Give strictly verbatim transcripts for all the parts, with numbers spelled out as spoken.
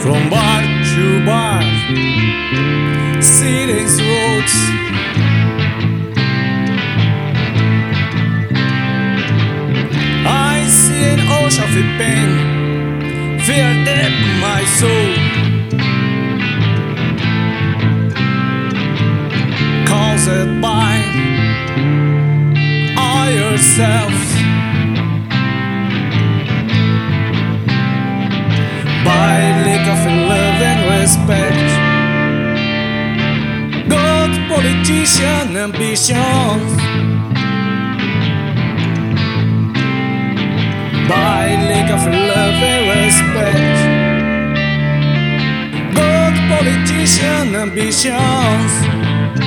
From bar to bar, cities, roads, I see an ocean of pain, fear deep my soul. Caused by all yourselves, by lack of love and respect, good politician ambitions, by lack of love and respect, good politician ambitions.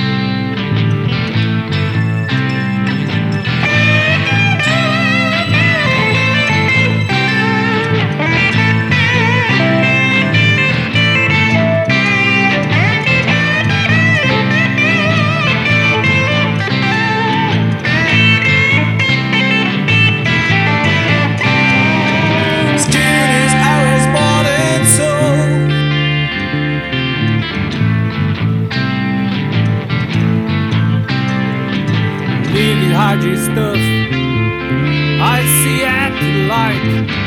Really hard stuff I see at the light,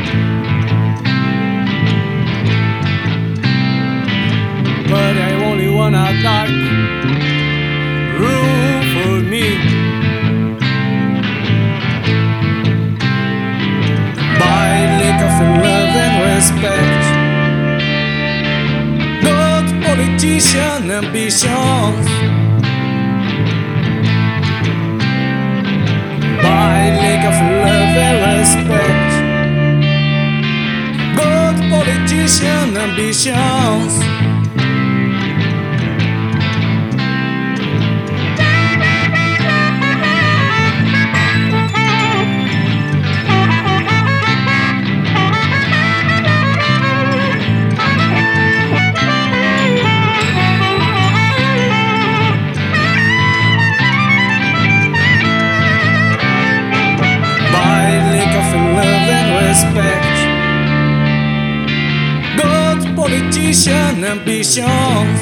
but I only want a dark room for me. By lack of love and respect, good politician ambitions, by lack of love and respect, good politician ambitions. Good politician ambitions,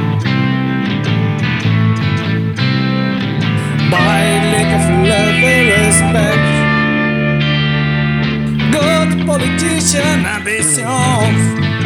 by lack of love and respect, good politician ambitions.